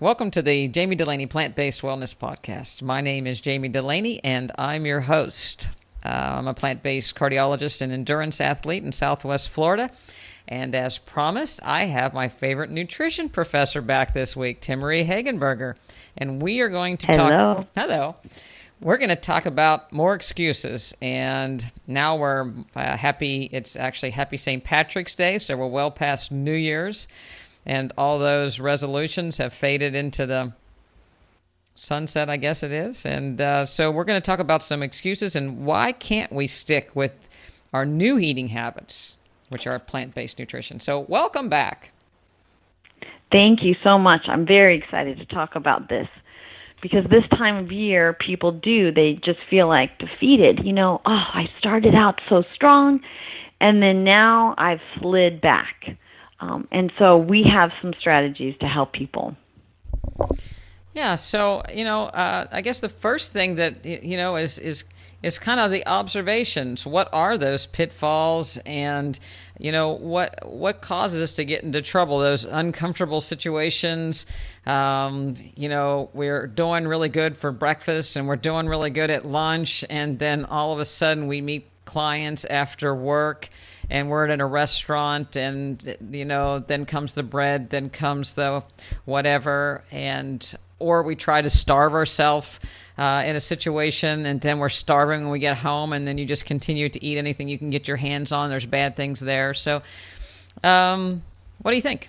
Welcome to the Jamie Delaney Plant-Based Wellness Podcast. My name is Jamie Delaney, and I'm your host. I'm a plant-based cardiologist and endurance athlete in Southwest Florida. And as promised, I have my favorite nutrition professor back this week, Timmerie Hagenberger. And we are going to talk... Hello. We're going to talk about more excuses. And now we're happy. It's actually Happy St. Patrick's Day, so we're well past New Year's. And all those resolutions have faded into the sunset, I guess it is. And so we're going to talk about some excuses and why can't we stick with our new eating habits, which are plant-based nutrition. So welcome back. Thank you so much. I'm very excited to talk about this because this time of year, people they just feel like defeated. I started out so strong, and then now I've slid back. And so we have some strategies to help people. Yeah, so, I guess the first thing that, is kind of the observations. What are those pitfalls and, what causes us to get into trouble, those uncomfortable situations? We're doing really good for breakfast and we're doing really good at lunch, and then all of a sudden we meet clients after work and we're in a restaurant and, then comes the bread, then comes the whatever, or we try to starve ourselves in a situation, and then we're starving when we get home, and then you just continue to eat anything you can get your hands on. There's bad things there. So what do you think?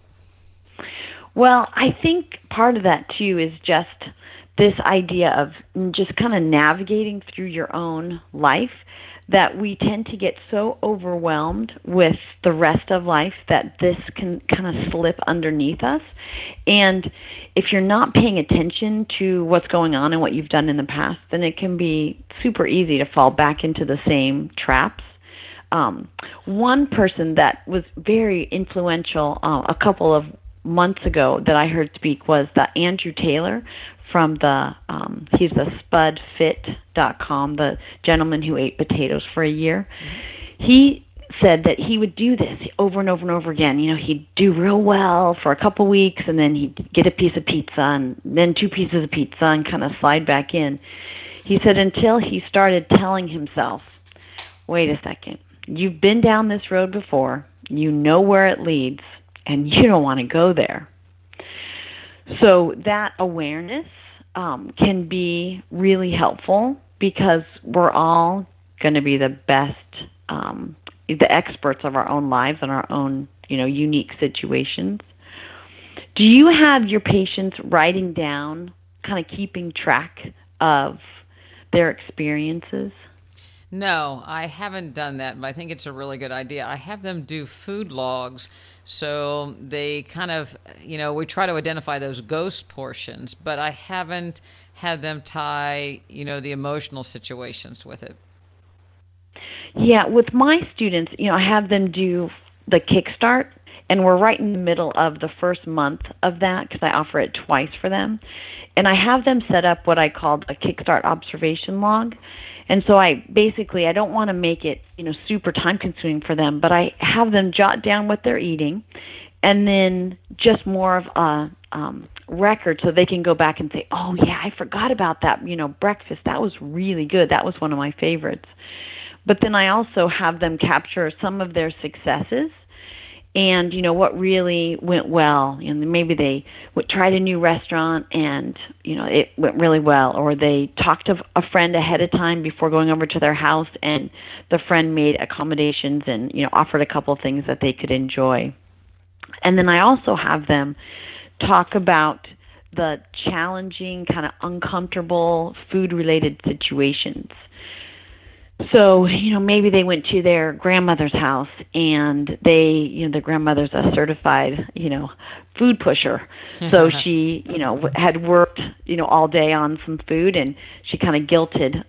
Well, I think part of that, too, is just this idea of just kind of navigating through your own life, that we tend to get so overwhelmed with the rest of life that this can kind of slip underneath us. And if you're not paying attention to what's going on and what you've done in the past, then it can be super easy to fall back into the same traps. One person that was very influential a couple of months ago that I heard speak was Andrew Taylor from he's the spudfit.com, the gentleman who ate potatoes for a year. Mm-hmm. He said that he would do this over and over and over again. He'd do real well for a couple weeks, and then he'd get a piece of pizza and then 2 pieces of pizza and kind of slide back in. He said until he started telling himself, wait a second, you've been down this road before, you know where it leads, and you don't want to go there. So that awareness can be really helpful because we're all going to be the best, the experts of our own lives and our own, unique situations. Do you have your patients writing down, kind of keeping track of their experiences? No, I haven't done that, but I think it's a really good idea. I have them do food logs, so they kind of, we try to identify those ghost portions, but I haven't had them tie, the emotional situations with it. Yeah, with my students, I have them do the Kickstart, and we're right in the middle of the first month of that because I offer it twice for them. And I have them set up what I call a Kickstart observation log. And so I don't want to make it, super time-consuming for them, but I have them jot down what they're eating and then just more of a record so they can go back and say, oh, yeah, I forgot about that, breakfast. That was really good. That was one of my favorites. But then I also have them capture some of their successes and, what really went well. Maybe they tried a new restaurant and, it went really well. Or they talked to a friend ahead of time before going over to their house and the friend made accommodations and, offered a couple things that they could enjoy. And then I also have them talk about the challenging, kind of uncomfortable food-related situations. So, maybe they went to their grandmother's house and the grandmother's a certified, food pusher. So she, had worked, all day on some food and she kind of guilted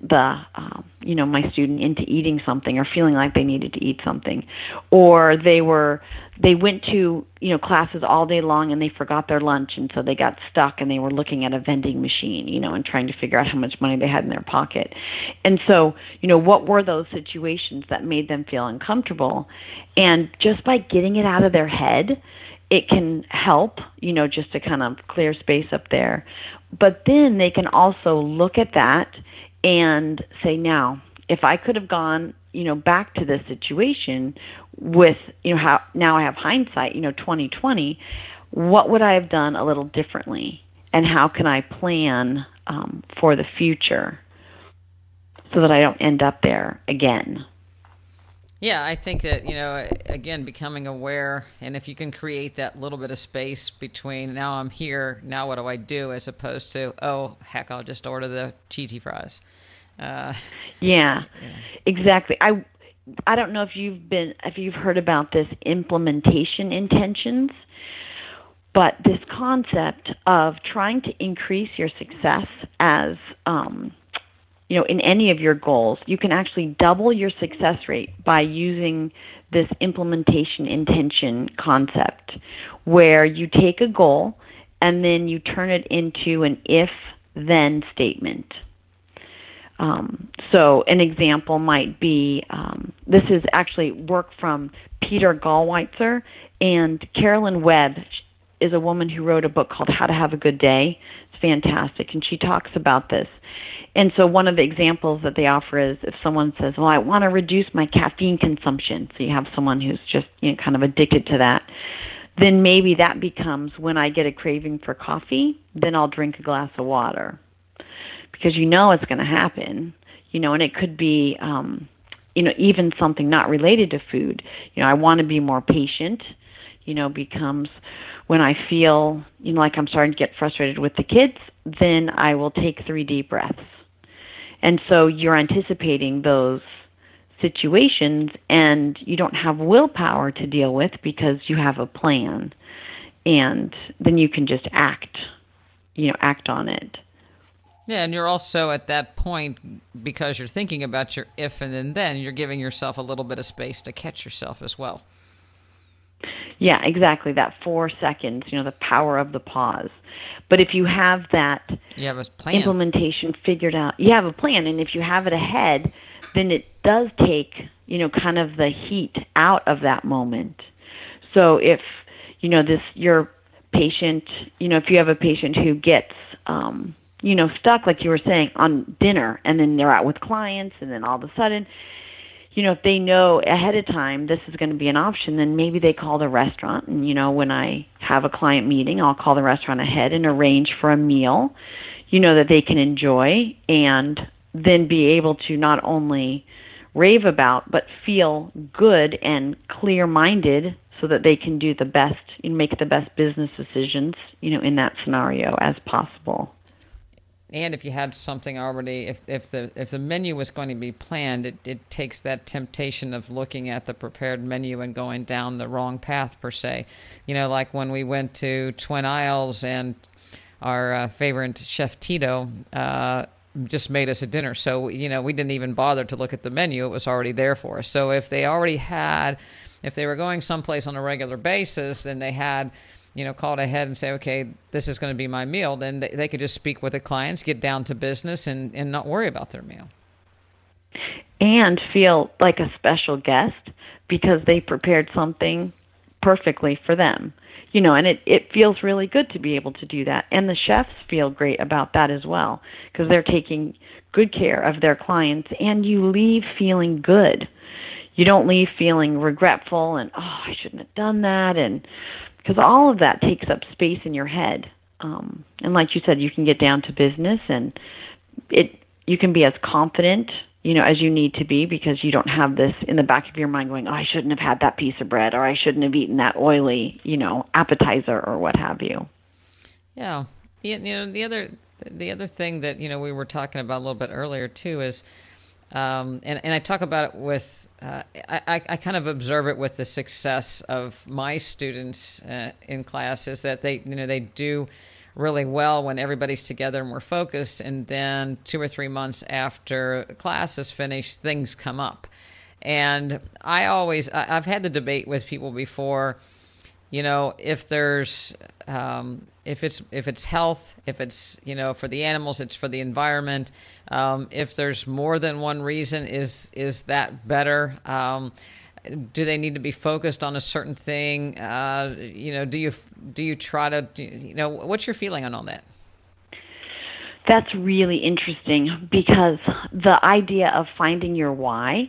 my student into eating something or feeling like they needed to eat something. Or they went to, classes all day long and they forgot their lunch and so they got stuck and they were looking at a vending machine, and trying to figure out how much money they had in their pocket. And so, what were those situations that made them feel uncomfortable? And just by getting it out of their head it can help, just to kind of clear space up there. But then they can also look at that and say, now, if I could have gone, back to this situation with, how now I have hindsight, 2020, what would I have done a little differently? And how can I plan for the future so that I don't end up there again? Yeah, I think that, again, becoming aware, and if you can create that little bit of space between now I'm here, now what do I do, as opposed to, oh, heck, I'll just order the cheesy fries. Yeah, exactly. I don't know if you've heard about this implementation intentions, but this concept of trying to increase your success as in any of your goals, you can actually double your success rate by using this implementation intention concept, where you take a goal and then you turn it into an if-then statement. So an example might be, this is actually work from Peter Gallwitzer, and Carolyn Webb is a woman who wrote a book called How to Have a Good Day. It's fantastic, and she talks about this. And so one of the examples that they offer is if someone says, well, I want to reduce my caffeine consumption. So you have someone who's just kind of addicted to that. Then maybe that becomes, when I get a craving for coffee, then I'll drink a glass of water. Because it's going to happen, and it could be, even something not related to food. I want to be more patient, becomes when I feel, like I'm starting to get frustrated with the kids, then I will take 3 deep breaths. And so you're anticipating those situations, and you don't have willpower to deal with because you have a plan. And then you can just act on it. Yeah, and you're also at that point, because you're thinking about your if and then, you're giving yourself a little bit of space to catch yourself as well. Yeah, exactly. That 4 seconds, the power of the pause. But if you have that implementation figured out, you have a plan. And if you have it ahead, then it does take, kind of the heat out of that moment. So if, your patient, if you have a patient who gets, stuck, like you were saying, on dinner, and then they're out with clients, and then all of a sudden, if they know ahead of time this is going to be an option, then maybe they call the restaurant. And, when I have a client meeting, I'll call the restaurant ahead and arrange for a meal, that they can enjoy, and then be able to not only rave about, but feel good and clear-minded so that they can do the best, make the best business decisions, in that scenario as possible. And if you had something already, if the menu was going to be planned, it takes that temptation of looking at the prepared menu and going down the wrong path, per se. Like when we went to Twin Isles, and our favorite chef Tito just made us a dinner. So, we didn't even bother to look at the menu. It was already there for us. So if they were going someplace on a regular basis, then they had, called ahead and say, okay, this is going to be my meal, then they could just speak with the clients, get down to business, and not worry about their meal. And feel like a special guest because they prepared something perfectly for them. And it feels really good to be able to do that. And the chefs feel great about that as well because they're taking good care of their clients, and you leave feeling good. You don't leave feeling regretful and, I shouldn't have done that, and because all of that takes up space in your head. And like you said, you can get down to business, and you can be as confident, as you need to be, because you don't have this in the back of your mind going, I shouldn't have had that piece of bread, or I shouldn't have eaten that oily, appetizer or what have you. Yeah. The other thing that, we were talking about a little bit earlier too is, and I talk about it with, I kind of observe it with the success of my students in class, is that they do really well when everybody's together and we're focused, and then 2 or 3 months after class is finished, things come up. And I've had the debate with people before, if there's, if it's health, if it's, for the animals, it's for the environment. If there's more than one reason, is that better? do they need to be focused on a certain thing? Do you try to, what's your feeling on all that? That's really interesting because the idea of finding your why,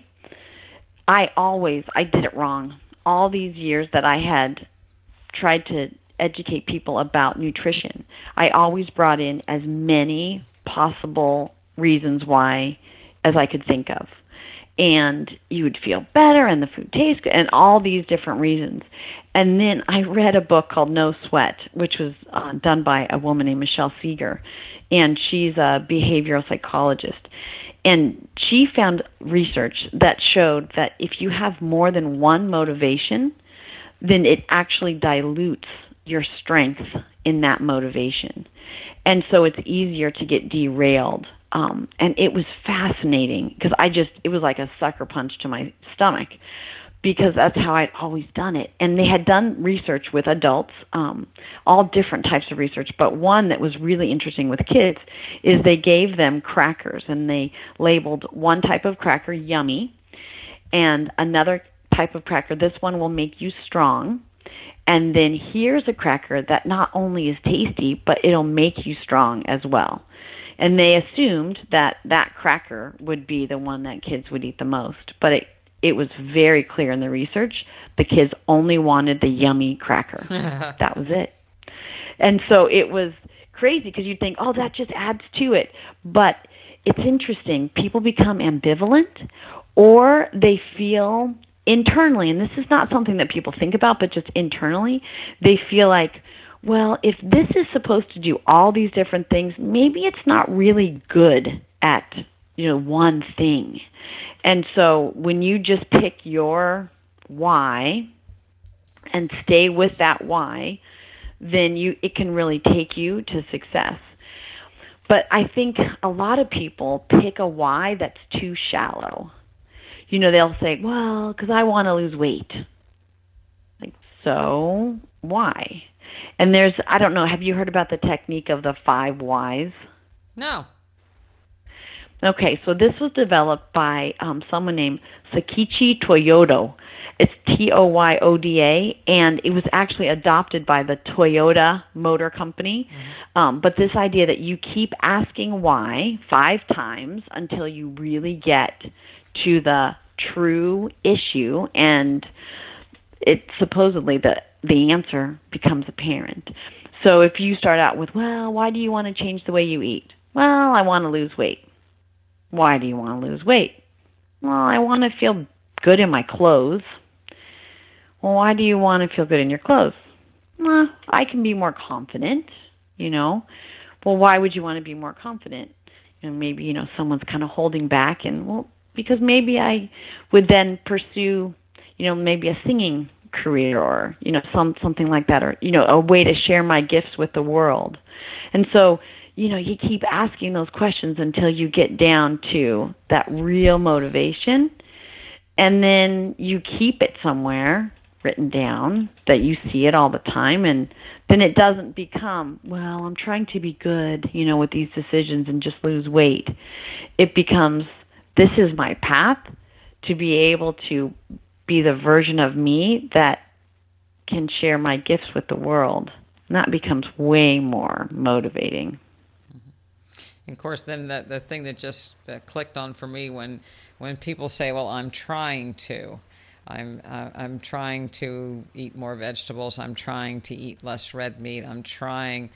I did it wrong. All these years that I had tried to educate people about nutrition, I always brought in as many possible reasons why as I could think of. And you would feel better and the food tastes good and all these different reasons. And then I read a book called No Sweat, which was done by a woman named Michelle Seeger, and she's a behavioral psychologist. And she found research that showed that if you have more than one motivation, then it actually dilutes your strength in that motivation. And so it's easier to get derailed. And it was fascinating because it was like a sucker punch to my stomach because that's how I'd always done it. And they had done research with adults, all different types of research, but one that was really interesting with kids is they gave them crackers and they labeled one type of cracker yummy and another type of cracker, this one will make you strong. And then here's a cracker that not only is tasty, but it'll make you strong as well. And they assumed that cracker would be the one that kids would eat the most. But it was very clear in the research, the kids only wanted the yummy cracker. That was it. And so it was crazy because you'd think, oh, that just adds to it. But it's interesting. People become ambivalent or they feel internally, and this is not something that people think about, but just internally, they feel like, well, if this is supposed to do all these different things, maybe it's not really good at, one thing. And so when you just pick your why and stay with that why, then it can really take you to success. But I think a lot of people pick a why that's too shallow. They'll say, well, because I want to lose weight. Like, so why? And I don't know, have you heard about the technique of the 5 whys? No. Okay, so this was developed by someone named Sakichi Toyoda. It's Toyoda, and it was actually adopted by the Toyota Motor Company. Mm-hmm. But this idea that you keep asking why 5 times until you really get to the true issue, and it supposedly the answer becomes apparent. So if you start out with, well, why do you want to change the way you eat? Well, I want to lose weight. Why do you want to lose weight? Well, I want to feel good in my clothes. Well, why do you want to feel good in your clothes? Well, I can be more confident, Well, why would you want to be more confident? Maybe, someone's kind of holding back and, well, because maybe I would then pursue, maybe a singing career or, something like that, or, a way to share my gifts with the world. And so, you keep asking those questions until you get down to that real motivation, and then you keep it somewhere written down that you see it all the time, and then it doesn't become, well, I'm trying to be good, with these decisions and just lose weight. It becomes, this is my path to be able to be the version of me that can share my gifts with the world. And that becomes way more motivating. And of course, then the thing that just clicked on for me when people say, well, I'm trying to eat more vegetables, I'm trying to eat less red meat, I'm trying...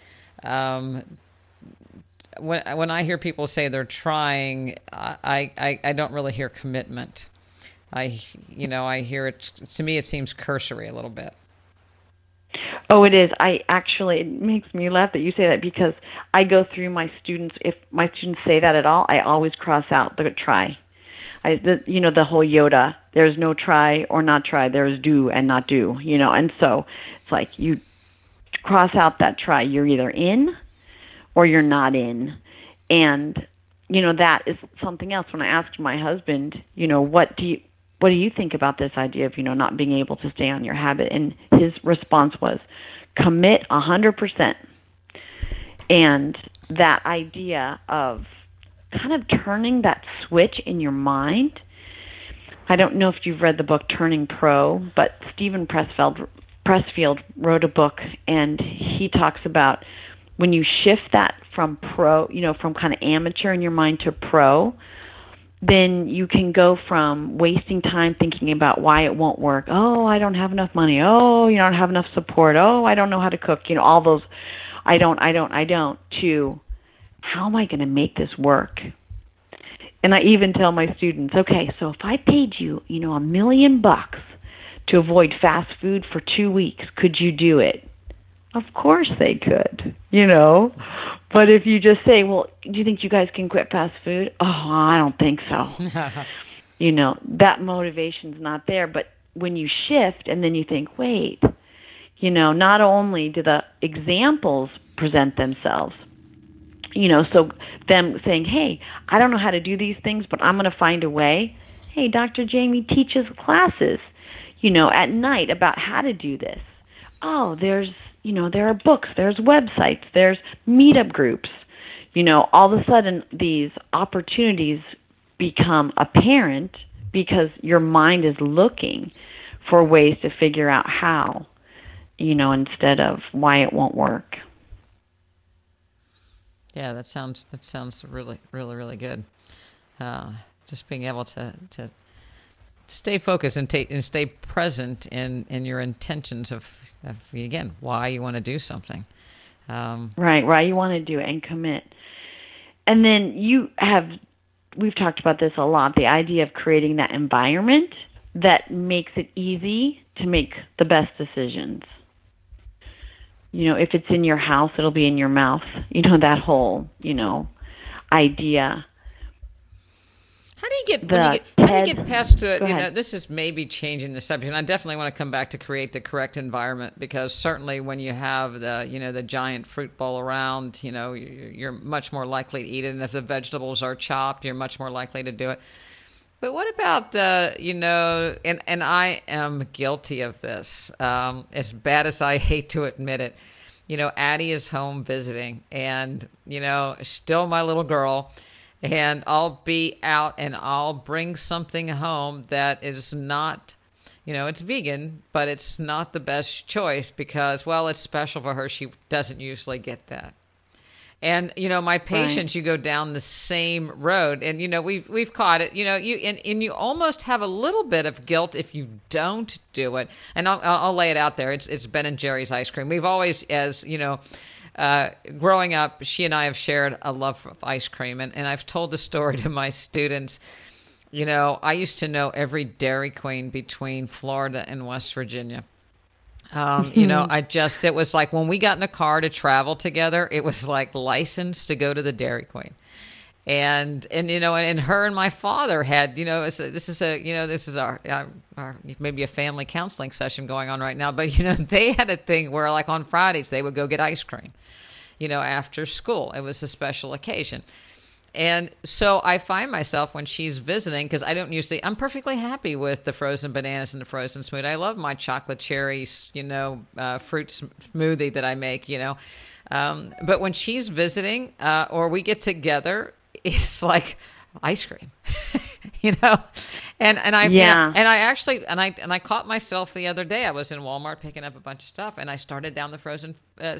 When I hear people say they're trying, I don't really hear commitment. I hear it. To me, it seems cursory a little bit. Oh, it is. It makes me laugh that you say that because I go through my students. If my students say that at all, I always cross out the try. The whole Yoda. There's no try or not try. There's do and not do. And so it's like you cross out that try. You're either in or you're not in. And, that is something else. When I asked my husband, what do you think about this idea of, not being able to stay on your habit? And his response was, commit 100%. And that idea of kind of turning that switch in your mind, I don't know if you've read the book Turning Pro, but Stephen Pressfield wrote a book, and he talks about when you shift that from pro, from kind of amateur in your mind to pro, then you can go from wasting time thinking about why it won't work. Oh, I don't have enough money. Oh, I don't have enough support. Oh, I don't know how to cook. All those I don't, to how am I going to make this work? And I even tell my students, okay, so if I paid you, $1 million to avoid fast food for 2 weeks, could you do it? Of course they could, But if you just say, well, do you think you guys can quit fast food? Oh, I don't think so. That motivation's not there. But when you shift and then you think, wait, not only do the examples present themselves, so them saying, hey, I don't know how to do these things, but I'm going to find a way. Hey, Dr. Jamie teaches classes, at night about how to do this. Oh, there are books, there's websites, there's meetup groups. All of a sudden these opportunities become apparent because your mind is looking for ways to figure out how, instead of why it won't work. Yeah, that sounds really, really, really good. Just being able to stay focused and stay present in your intentions of again, why you want to do something. Right, why you want to do it and commit. And then we've talked about this a lot, the idea of creating that environment that makes it easy to make the best decisions. If it's in your house, it'll be in your mouth. That whole, idea. How do you get past this is maybe changing the subject, and I definitely want to come back to create the correct environment, because certainly when you have the giant fruit bowl around, you're much more likely to eat it, and if the vegetables are chopped, you're much more likely to do it. But what about and I am guilty of this, as bad as I hate to admit it. Addie is home visiting, and still my little girl. And I'll be out and I'll bring something home that is not, it's vegan, but it's not the best choice because, well, it's special for her. She doesn't usually get that. And, my patients, you go down the same road, and, we've caught it, and you almost have a little bit of guilt if you don't do it. And I'll lay it out there. It's Ben and Jerry's ice cream. We've always, growing up, she and I have shared a love of ice cream, and I've told the story to my students. I used to know every Dairy Queen between Florida and West Virginia. It was like when we got in the car to travel together, it was like licensed to go to the Dairy Queen. And her and my father had, this is our maybe a family counseling session going on right now, but they had a thing where like on Fridays they would go get ice cream, after school. It was a special occasion. And so I find myself when she's visiting, because I'm perfectly happy with the frozen bananas and the frozen smoothie. I love my chocolate cherry, fruit smoothie that I make, but when she's visiting, or we get together, it's like ice cream, and I caught myself the other day. I was in Walmart picking up a bunch of stuff, and I started down the frozen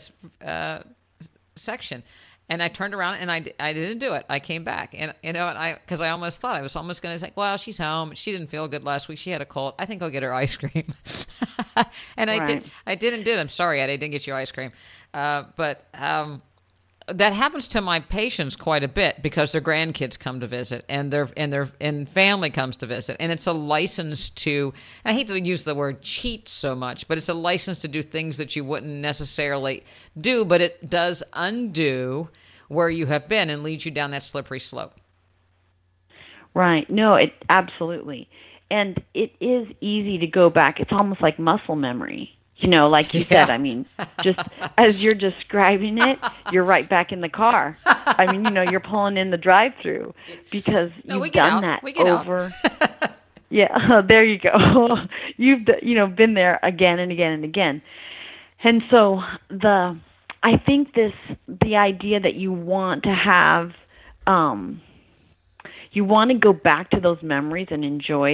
section, and I turned around and I didn't do it. I came back, and because I almost thought I was almost going to say, well, she's home. She didn't feel good last week. She had a cold. I think I'll get her ice cream, and right. I didn't do it. I'm sorry, Eddie, I didn't get you ice cream, but. That happens to my patients quite a bit because their grandkids come to visit and their family comes to visit, and it's a license to, I hate to use the word cheat so much, but it's a license to do things that you wouldn't necessarily do, but it does undo where you have been and leads you down that slippery slope. Right. No, it absolutely. And it is easy to go back. It's almost like muscle memory. Like you said, just as you're describing it, you're right back in the car. You're pulling in the drive-through because you've done that over. Yeah, there you go. You've been there again and again and again. And so I think the idea that you want to have, you want to go back to those memories and enjoy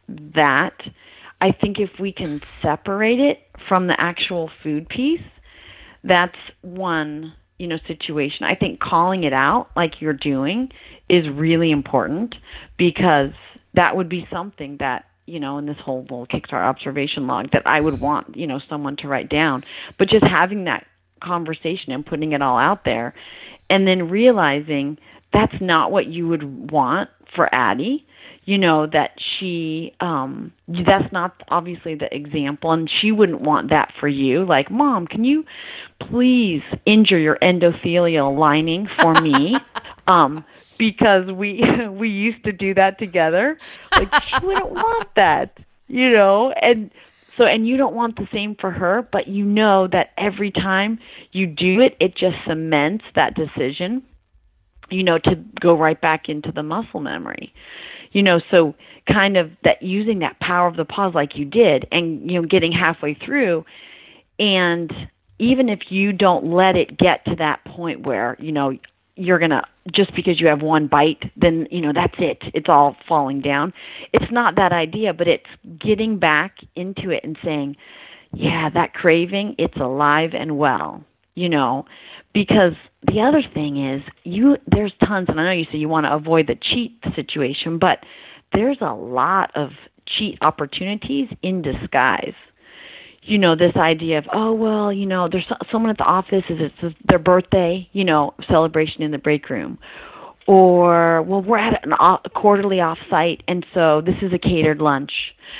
that, I think if we can separate it from the actual food piece, that's one, situation. I think calling it out like you're doing is really important, because that would be something that, in this whole little Kickstart observation log that I would want, someone to write down. But just having that conversation and putting it all out there, and then realizing that's not what you would want for Addie. That she, that's not obviously the example, and she wouldn't want that for you. Like, Mom, can you please injure your endothelial lining for me? Because we used to do that together. Like, she wouldn't want that, and so, and you don't want the same for her, but that every time you do it, it just cements that decision, to go right back into the muscle memory. So kind of that, using that power of the pause like you did, and, getting halfway through. And even if you don't let it get to that point where, you're going to, just because you have one bite, then, that's it. It's all falling down. It's not that idea, but it's getting back into it and saying, yeah, that craving, it's alive and well, because the other thing is, there's tons, and I know you say you want to avoid the cheat situation, but there's a lot of cheat opportunities in disguise. This idea of, oh, well, there's someone at the office, it's their birthday, celebration in the break room. Or, well, we're at a quarterly off-site, and so this is a catered lunch,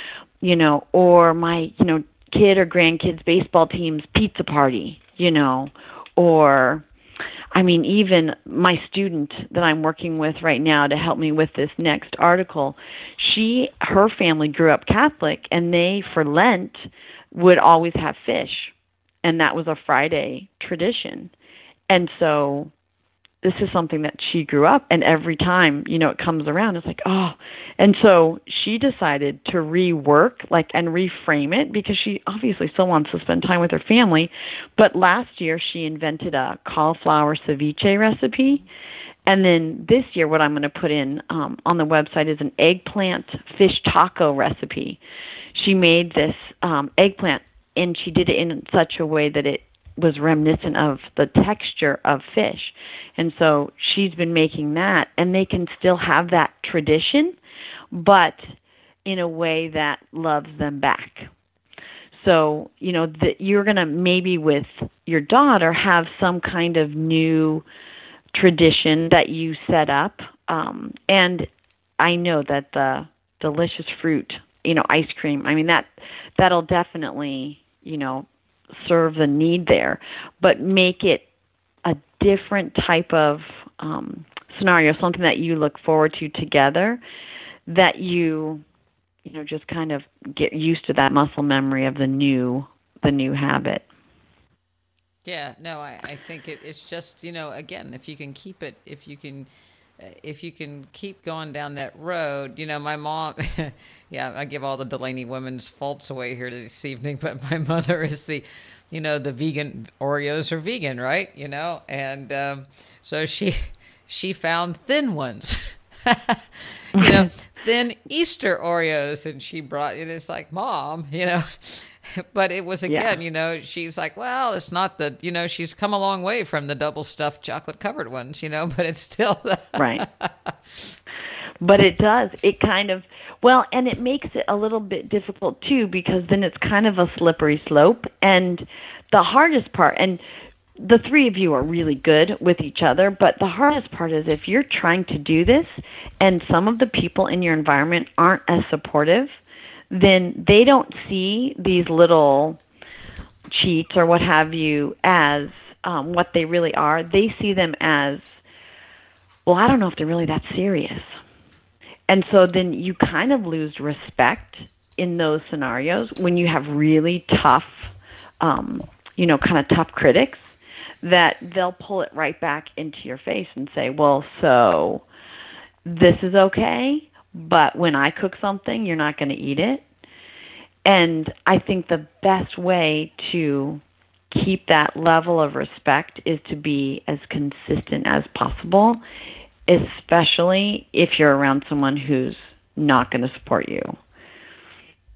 or my, kid or grandkids' baseball team's pizza party, or, I mean, even my student that I'm working with right now to help me with this next article, her family grew up Catholic, and they, for Lent, would always have fish, and that was a Friday tradition. And so this is something that she grew up, and every time, it comes around, it's like, oh. And so she decided to rework, and reframe it, because she obviously still wants to spend time with her family. But last year, she invented a cauliflower ceviche recipe. And then this year, what I'm going to put in on the website is an eggplant fish taco recipe. She made this eggplant, and she did it in such a way that it was reminiscent of the texture of fish. And so she's been making that, and they can still have that tradition, but in a way that loves them back. So, you're going to maybe with your daughter have some kind of new tradition that you set up. And I know that the delicious fruit, ice cream, I mean, that'll definitely, serve the need there, but make it a different type of scenario, something that you look forward to together, that you just kind of get used to that muscle memory of the new habit. Yeah, no, I think it's just, again, if you can keep going down that road, my mom, yeah, I give all the Delaney women's faults away here this evening, but my mother is the vegan Oreos are vegan, right? And so she found thin ones, thin Easter Oreos, and she brought it. It's like, Mom, but it was, again, she's like, well, it's not she's come a long way from the double stuffed chocolate covered ones, but it's still right. But it does. It kind of, well, and it makes it a little bit difficult too, because then it's kind of a slippery slope. And the hardest part, and the three of you are really good with each other, but the hardest part is if you're trying to do this and some of the people in your environment aren't as supportive, then they don't see these little cheats or what have you as what they really are. They see them as, well, I don't know if they're really that serious. And so then you kind of lose respect in those scenarios when you have really tough, kind of tough critics, that they'll pull it right back into your face and say, well, so this is okay, but when I cook something, you're not going to eat it. And I think the best way to keep that level of respect is to be as consistent as possible, especially if you're around someone who's not going to support you.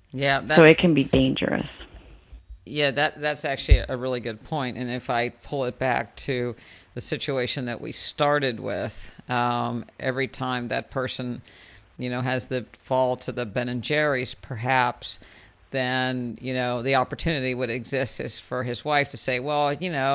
Yeah, So it can be dangerous. Yeah, that's actually a really good point. And if I pull it back to the situation that we started with, every time that person, has the fall to the Ben and Jerry's, perhaps, then the opportunity would exist is for his wife to say, well,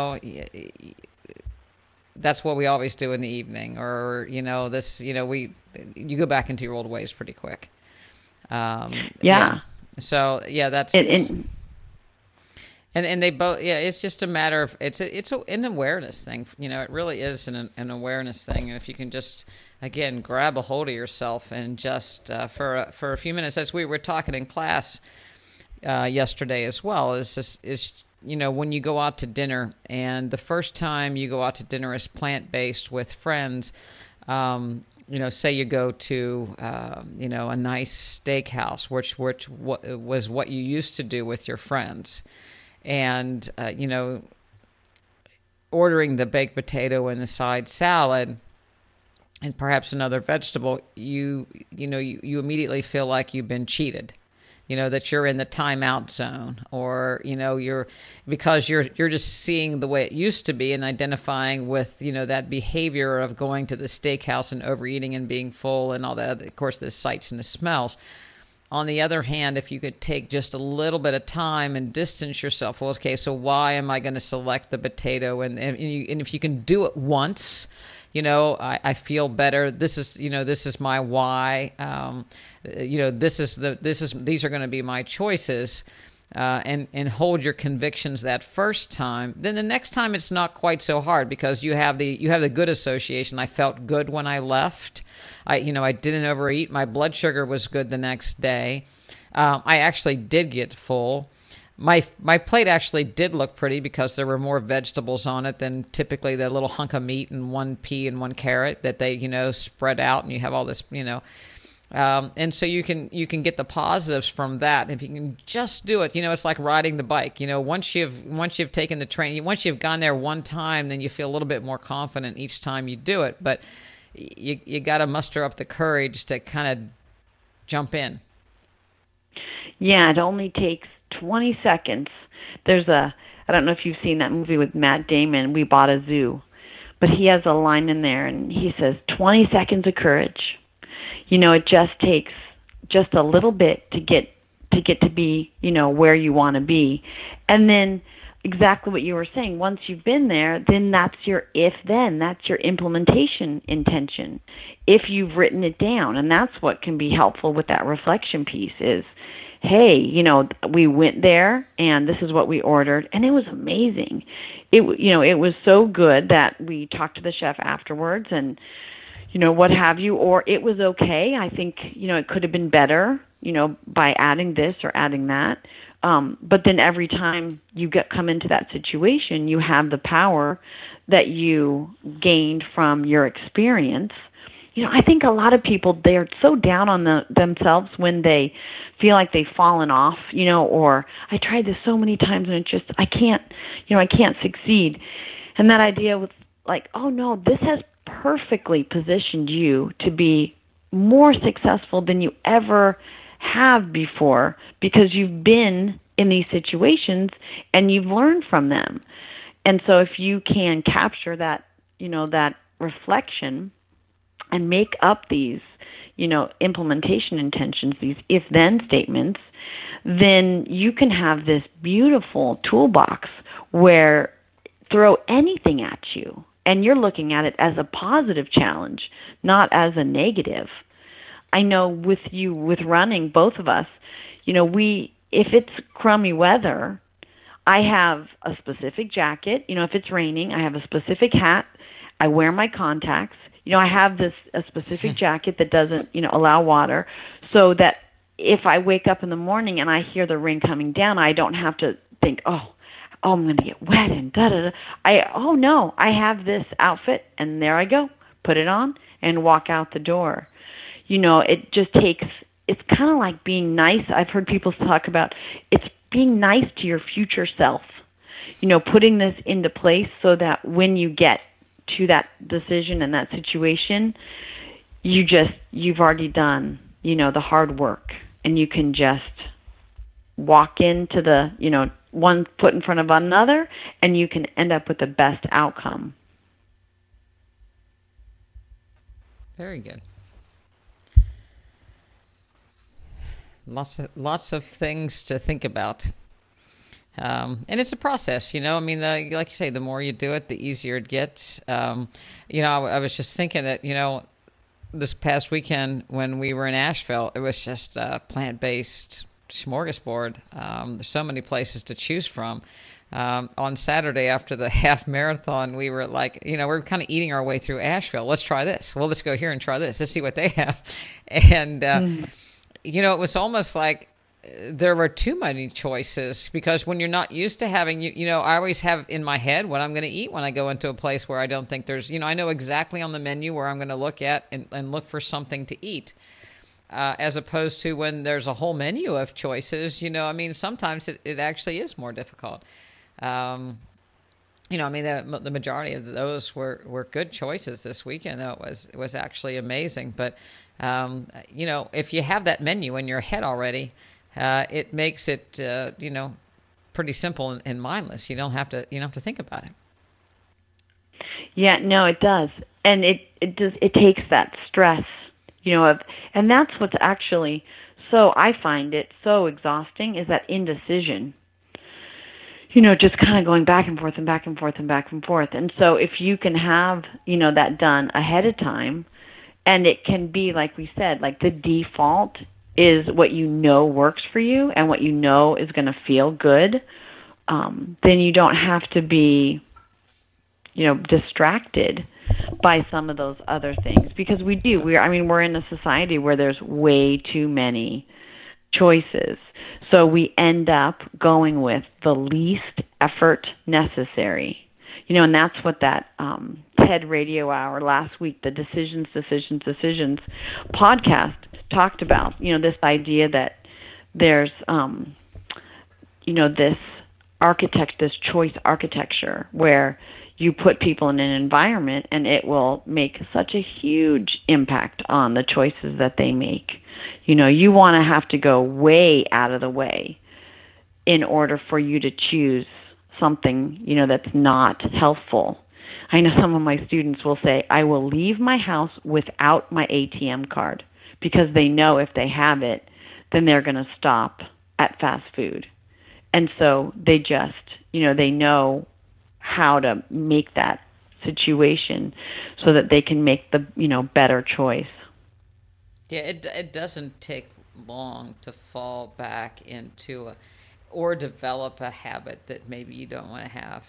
that's what we always do in the evening, or this, you go back into your old ways pretty quick. Yeah. So that's. And they both, it's just a matter of, it's an awareness thing. It really is an awareness thing. And if you can just, again, grab a hold of yourself and just for a few minutes, as we were talking in class yesterday as well, is when you go out to dinner, and the first time you go out to dinner is plant-based with friends, say you go to, a nice steakhouse, which was what you used to do with your friends. And, ordering the baked potato and the side salad and perhaps another vegetable, you immediately feel like you've been cheated, that you're in the timeout zone, or, because you're just seeing the way it used to be and identifying with, that behavior of going to the steakhouse and overeating and being full and all that, of course, the sights and the smells. On the other hand, if you could take just a little bit of time and distance yourself, well, okay, so why am I going to select the potato? And if you can do it once, I feel better. This is my why. These are going to be my choices. And hold your convictions that first time. Then the next time it's not quite so hard, because you have the good association. I felt good when I left. I didn't overeat. My blood sugar was good the next day. I actually did get full. My plate actually did look pretty because there were more vegetables on it than typically the little hunk of meat and one pea and one carrot that they spread out, and you have all this and so you can get the positives from that if you can just do it. It's like riding the bike. Once you've taken the train, once you've gone there one time, then you feel a little bit more confident each time you do it. But you got to muster up the courage to kind of jump in. Yeah, it only takes 20 seconds. I don't know if you've seen that movie with Matt Damon, We Bought a Zoo, but he has a line in there, and he says, 20 seconds of courage. It just takes just a little bit to get to be, where you want to be. And then exactly what you were saying, once you've been there, then that's your that's your implementation intention. If you've written it down, and that's what can be helpful with that reflection piece is, hey, we went there and this is what we ordered, and it was amazing. It was so good that we talked to the chef afterwards and, what have you, or it was okay. I think, it could have been better, by adding this or adding that. But then every time you come into that situation, you have the power that you gained from your experience. I think a lot of people, they're so down on themselves when they feel like they've fallen off, or I tried this so many times and I can't succeed. And that idea was like, oh no, this has perfectly positioned you to be more successful than you ever have before, because you've been in these situations and you've learned from them. And so if you can capture that, that reflection and make up these, implementation intentions, these if-then statements, then you can have this beautiful toolbox where throw anything at you, and you're looking at it as a positive challenge, not as a negative. I know with running, both of us, if it's crummy weather, I have a specific jacket. If it's raining, I have a specific hat. I wear my contacts. I have a specific jacket that doesn't, allow water, so that if I wake up in the morning and I hear the rain coming down, I don't have to think, oh, I'm going to get wet and da-da-da. I have this outfit, and there I go, put it on and walk out the door. It just takes, it's kind of like being nice. I've heard people talk about it's being nice to your future self, putting this into place so that when you get to that decision and that situation, you've already done, the hard work, and you can just walk into the, one foot in front of another, and you can end up with the best outcome. Very good. Lots of things to think about. And it's a process, I mean, like you say, the more you do it, the easier it gets. I was just thinking that, this past weekend when we were in Asheville, it was just a plant-based smorgasbord. There's so many places to choose from. On Saturday after the half marathon, we were like, we're kind of eating our way through Asheville. Let's try this. Well, let's go here and try this. Let's see what they have. And, it was almost like there were too many choices, because when you're not used to having, I always have in my head what I'm going to eat when I go into a place where I don't think there's, I know exactly on the menu where I'm going to look at and look for something to eat. As opposed to when there's a whole menu of choices, I mean, sometimes it actually is more difficult. I mean, the majority of those were good choices this weekend, though it was actually amazing. But, if you have that menu in your head already, it makes it, pretty simple and mindless. You don't have to think about it. Yeah, no, it does. And it takes that stress, and that's what's actually, so I find it so exhausting, is that indecision, just kind of going back and forth and back and forth and back and forth. And so if you can have, that done ahead of time, and it can be, like we said, like the default is what works for you and what is going to feel good, then you don't have to be, distracted by some of those other things, because we're in a society where there's way too many choices. So we end up going with the least effort necessary. And that's what that TED Radio Hour last week, the Decisions podcast talked about. This idea that there's, this choice architecture where you put people in an environment and it will make such a huge impact on the choices that they make. You want to have to go way out of the way in order for you to choose something, that's not healthful. I know some of my students will say, I will leave my house without my ATM card, because they know if they have it, then they're going to stop at fast food. And so they just, they know how to make that situation so that they can make the, better choice. Yeah, it doesn't take long to fall back into or develop a habit that maybe you don't want to have.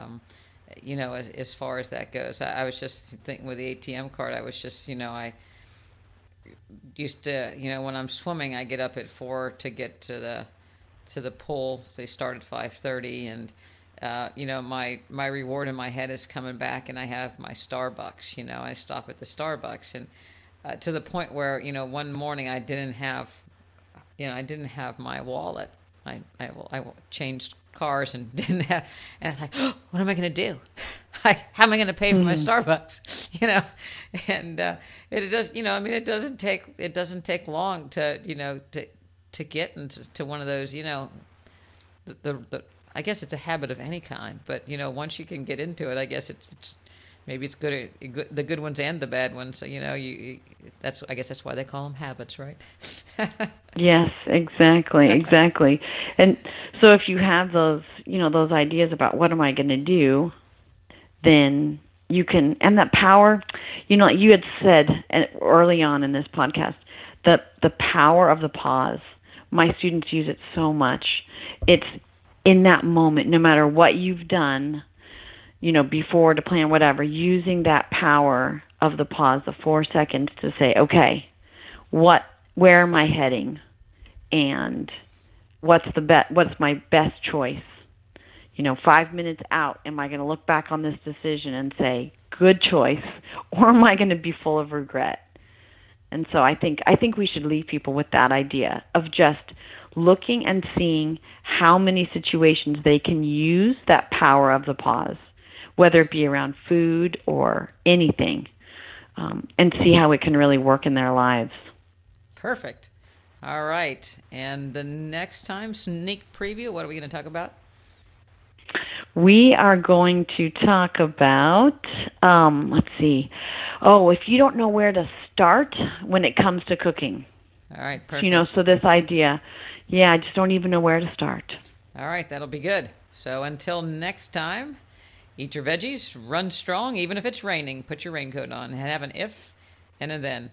As far as that goes, I was just thinking with the ATM card, I was just, I used to, when I'm swimming, I get up at 4 to get to the pool. So they start at 5:30, and my reward in my head is coming back, and I have my Starbucks. I stop at the Starbucks, and to the point where one morning I didn't have my wallet. I changed cars and didn't have, and I was like, oh, what am I going to do? How am I going to pay for my Starbucks? And it does, it doesn't take long to get into one of those, the I guess it's a habit of any kind, but once you can get into it, I guess it's maybe it's good, the good ones and the bad ones. So, I guess that's why they call them habits, right? Yes, exactly. And so if you have those, those ideas about what am I going to do, then you can, and that power, you had said early on in this podcast, that the power of the pause. My students use it so much. It's in that moment, no matter what you've done, before to plan, whatever, using that power of the pause, the 4 seconds to say, okay, where am I heading? And what's my best choice? 5 minutes out, am I going to look back on this decision and say, good choice, or am I going to be full of regret? And so I think we should leave people with that idea of just looking and seeing how many situations they can use that power of the pause, whether it be around food or anything, and see how it can really work in their lives. Perfect. All right. And the next time, sneak preview, what are we going to talk about? We are going to talk about, let's see. Oh, if you don't know where to start when it comes to cooking. All right, perfect. So this idea, I just don't even know where to start. All right, that'll be good. So until next time, eat your veggies, run strong, even if it's raining. Put your raincoat on. Have an if and a then.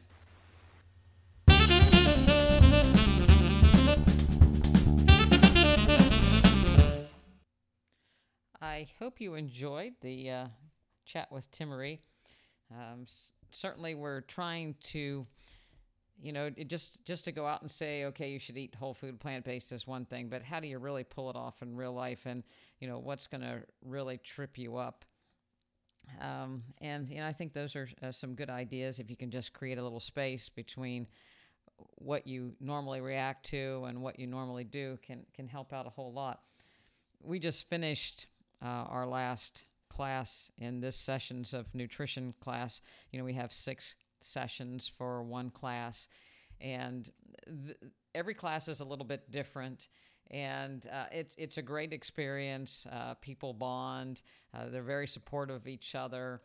I hope you enjoyed the chat with Timmerie. Certainly, we're trying to, just to go out and say, okay, you should eat whole food, plant-based is one thing, but how do you really pull it off in real life, and what's going to really trip you up? And I think those are some good ideas if you can just create a little space between what you normally react to and what you normally do can help out a whole lot. We just finished our last class in this sessions of nutrition class. We have 6 sessions for one class, and every class is a little bit different, and it's a great experience. People bond. They're very supportive of each other.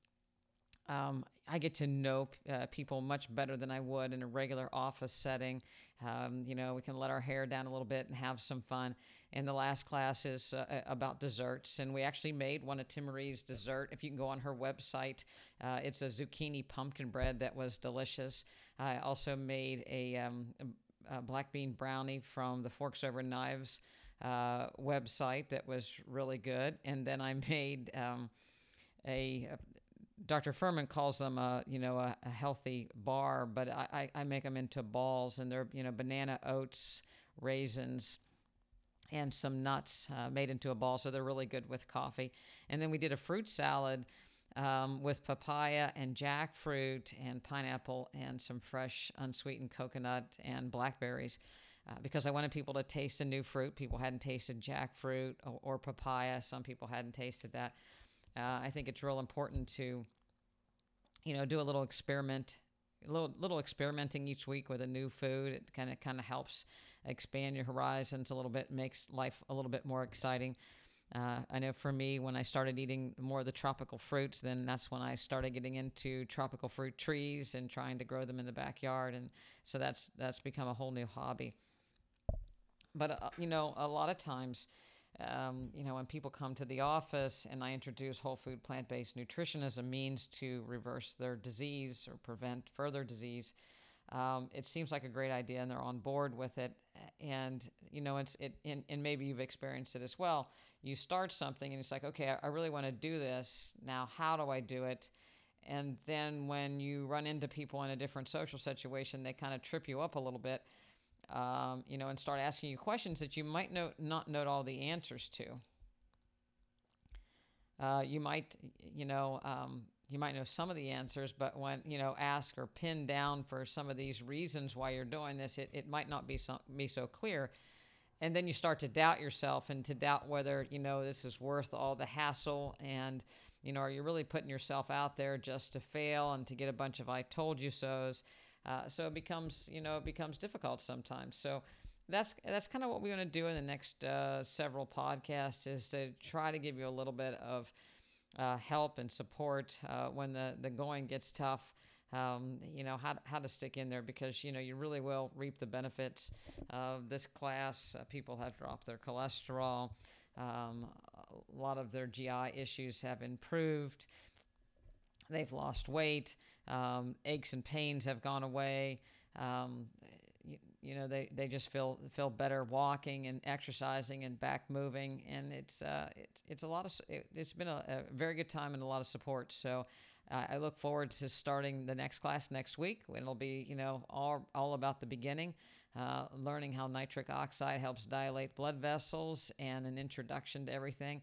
I get to know people much better than I would in a regular office setting. We can let our hair down a little bit and have some fun. And the last class is about desserts. And we actually made one of Timmerie's dessert. If you can go on her website, it's a zucchini pumpkin bread that was delicious. I also made a black bean brownie from the Forks Over Knives website that was really good. And then I made Dr. Furman calls them a healthy bar, but I make them into balls, and they're banana, oats, raisins, and some nuts made into a ball, so they're really good with coffee. And then we did a fruit salad with papaya and jackfruit and pineapple and some fresh unsweetened coconut and blackberries because I wanted people to taste a new fruit. People hadn't tasted jackfruit or papaya. Some people hadn't tasted that. I think it's real important to, do a little little experimenting each week with a new food. It kind of helps expand your horizons a little bit, makes life a little bit more exciting. I know for me, when I started eating more of the tropical fruits, then that's when I started getting into tropical fruit trees and trying to grow them in the backyard, and so that's become a whole new hobby. But a lot of times, when people come to the office and I introduce whole food plant-based nutrition as a means to reverse their disease or prevent further disease, it seems like a great idea and they're on board with it. And, and maybe you've experienced it as well. You start something and it's like, okay, I really want to do this. Now, how do I do it? And then when you run into people in a different social situation, they kind of trip you up a little bit. And start asking you questions that you might not know all the answers to. You might know some of the answers, but when, ask or pin down for some of these reasons why you're doing this, it might not be so clear. And then you start to doubt yourself and to doubt whether, this is worth all the hassle. And, are you really putting yourself out there just to fail and to get a bunch of I told you so's? So it becomes difficult sometimes. So that's kind of what we're going to do in the next several podcasts, is to try to give you a little bit of help and support when the going gets tough. How to stick in there, because you really will reap the benefits of this class. People have dropped their cholesterol. A lot of their GI issues have improved. They've lost weight. Aches and pains have gone away. They just feel better walking and exercising and back moving, and it's been a very good time and a lot of support. So I look forward to starting the next class next week. It'll be all about the beginning, learning how nitric oxide helps dilate blood vessels, and an introduction to everything.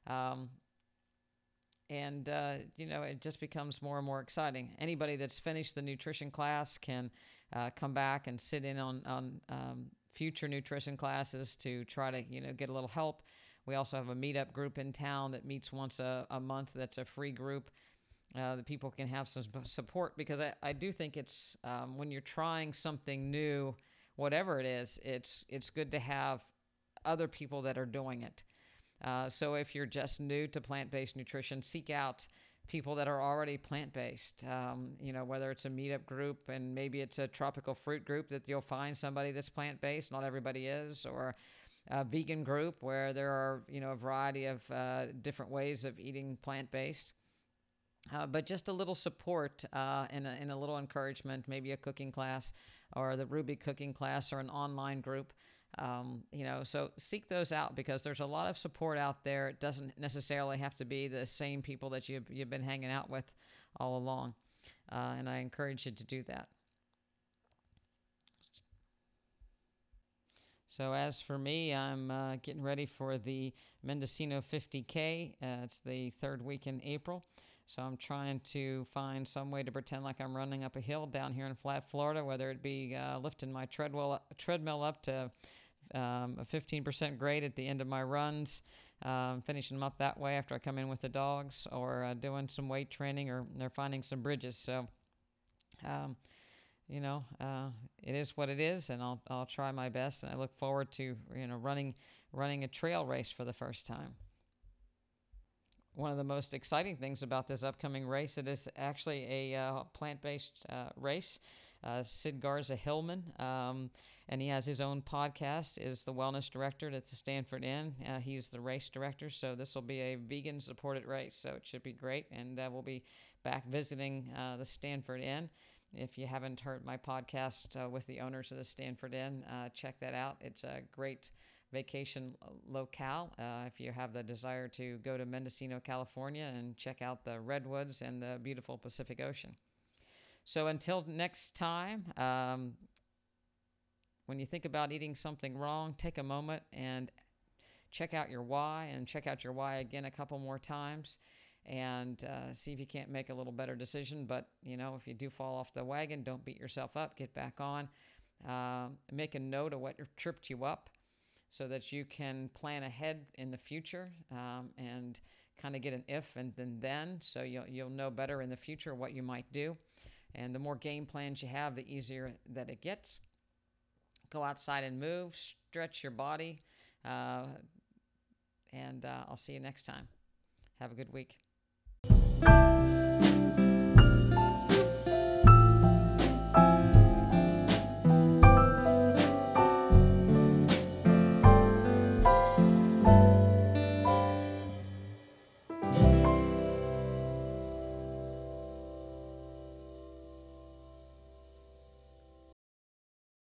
It just becomes more and more exciting. Anybody that's finished the nutrition class can come back and sit in on future nutrition classes to try to, get a little help. We also have a meetup group in town that meets once a month. That's a free group that people can have some support, because I do think it's when you're trying something new, whatever it is, it's good to have other people that are doing it. So if you're just new to plant-based nutrition, seek out people that are already plant-based, whether it's a meetup group and maybe it's a tropical fruit group that you'll find somebody that's plant-based. Not everybody is, or a vegan group where there are, a variety of different ways of eating plant-based. But just a little support and a little encouragement, maybe a cooking class or the Ruby cooking class or an online group. So seek those out because there's a lot of support out there. It doesn't necessarily have to be the same people that you've been hanging out with all along. And I encourage you to do that. So as for me, I'm getting ready for the Mendocino 50K. It's the third week in April. So I'm trying to find some way to pretend like I'm running up a hill down here in Flat, Florida, whether it be lifting my treadmill up to a 15% grade at the end of my runs, finishing them up that way after I come in with the dogs, or doing some weight training, or they're finding some bridges. So it is what it is, and I'll try my best. And I look forward to running a trail race for the first time. One of the most exciting things about this upcoming race, it is actually a plant-based race. Sid Garza Hillman, and he has his own podcast, is the wellness director at the Stanford Inn. He's the race director, so this will be a vegan-supported race, so it should be great. And we'll be back visiting the Stanford Inn. If you haven't heard my podcast with the owners of the Stanford Inn, check that out. It's a great vacation locale if you have the desire to go to Mendocino, California, and check out the redwoods and the beautiful Pacific Ocean. So until next time, when you think about eating something wrong, take a moment and check out your why, and check out your why again a couple more times, and see if you can't make a little better decision. But, if you do fall off the wagon, don't beat yourself up. Get back on. Make a note of what tripped you up so that you can plan ahead in the future and kind of get an if and then, so you'll know better in the future what you might do. And the more game plans you have, the easier that it gets. Go outside and move, stretch your body, and I'll see you next time. Have a good week.